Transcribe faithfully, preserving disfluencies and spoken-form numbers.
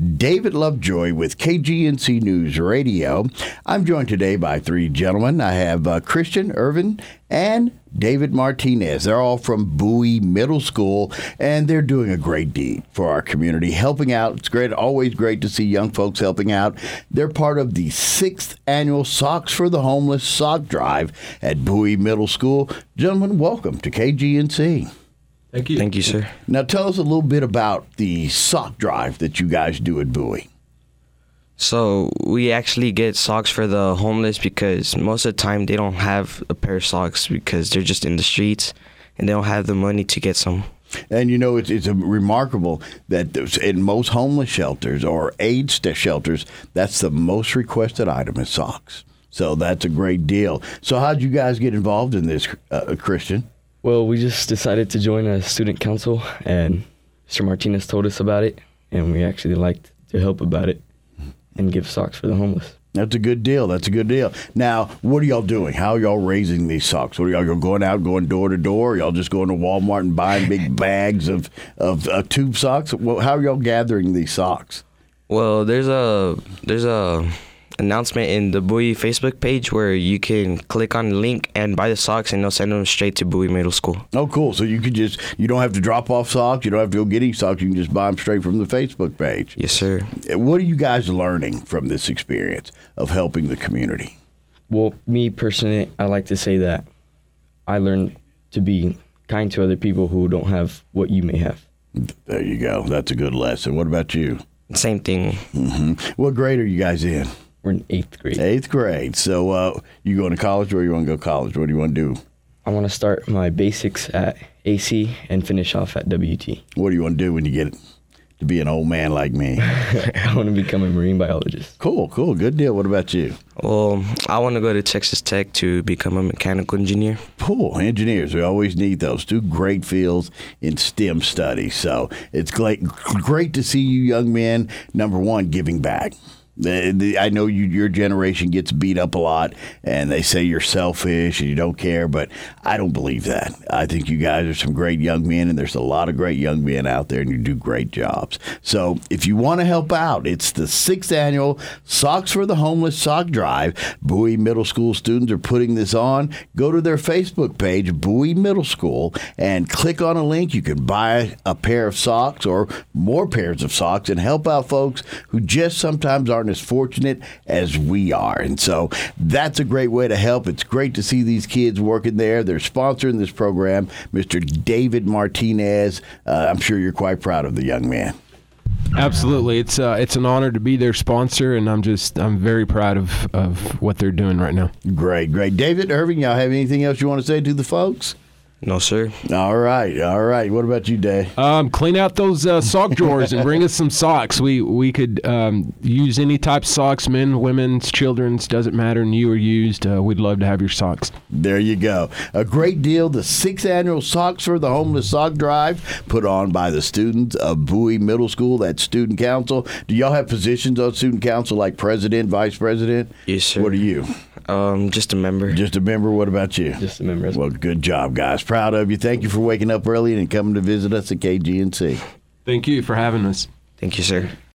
David Lovejoy with K G N C News Radio. I'm joined today by three gentlemen. I have uh, Christian, Irvin, and David Martinez. They're all from Bowie Middle School, and they're doing a great deed for our community, helping out. It's great, always great to see young folks helping out. They're part of the sixth annual Socks for the Homeless Sock Drive at Bowie Middle School. Gentlemen, welcome to K G N C. Thank you. Thank you, sir. Now tell us a little bit about the sock drive that you guys do at Bowie. So we actually get socks for the homeless because most of the time they don't have a pair of socks because they're just in the streets and they don't have the money to get some. And, you know, it's, it's a remarkable that in most homeless shelters or AIDS shelters, that's the most requested item is socks. So that's a great deal. So how'd you guys get involved in this, uh, Christian? Well, we just decided to join a student council, and Mister Martinez told us about it, and we actually liked to help about it and give socks for the homeless. That's a good deal. That's a good deal. Now, what are y'all doing? How are y'all raising these socks? What are y'all going out, going door to door? Are y'all just going to Walmart and buying big bags of, of uh, tube socks? Well, how are y'all gathering these socks? Well, there's a there's a announcement in the Bowie Facebook page where you can click on the link and buy the socks, and they'll send them straight to Bowie Middle School. Oh, cool. So you could just, you don't have to drop off socks. You don't have to go get any socks. You can just buy them straight from the Facebook page. Yes, sir. What are you guys learning from this experience of helping the community? Well, me personally, I like to say that I learned to be kind to other people who don't have what you may have. There you go. That's a good lesson. What about you? Same thing. Mm-hmm. What grade are you guys in? We're in eighth grade. Eighth grade. So uh, you going to college, or you want to go to college? What do you want to do? I want to start my basics at A C and finish off at W T. What do you want to do when you get to be an old man like me? I want to become a marine biologist. Cool, cool. Good deal. What about you? Well, I want to go to Texas Tech to become a mechanical engineer. Cool. Engineers, we always need those. Two great fields in STEM studies. So it's great, great to see you young men, number one, giving back. The, the, I know you, your generation gets beat up a lot, and they say you're selfish and you don't care, but I don't believe that. I think you guys are some great young men, and there's a lot of great young men out there, and you do great jobs. So if you want to help out, it's the sixth annual Socks for the Homeless Sock Drive. Bowie Middle School students are putting this on. Go to their Facebook page, Bowie Middle School, and click on a link. You can buy a pair of socks or more pairs of socks and help out folks who just sometimes aren't as fortunate as we are. And so that's a great way to help. It's great to see these kids working there. They're sponsoring this program. Mister David Martinez, uh, I'm sure you're quite proud of the young man. Absolutely. It's uh, it's an honor to be their sponsor, and I'm just I'm very proud of, of what they're doing right now. Great, great. David, Irving, y'all have anything else you want to say to the folks? No, sir. All right, all right. What about you, Dave? Um, clean out those uh, sock drawers and bring us some socks. We we could um, use any type of socks, men, women's, children's, doesn't matter, new or used. Uh, we'd love to have your socks. There you go. A great deal. The sixth annual Socks for the Homeless Sock Drive put on by the students of Bowie Middle School, that student council. Do y'all have positions on student council like president, vice president? Yes, sir. What are you? Um, just a member. Just a member. What about you? Just a member. Well, good job, guys. Proud of you. Thank you for waking up early and coming to visit us at K G N C. Thank you for having us. Thank you, sir.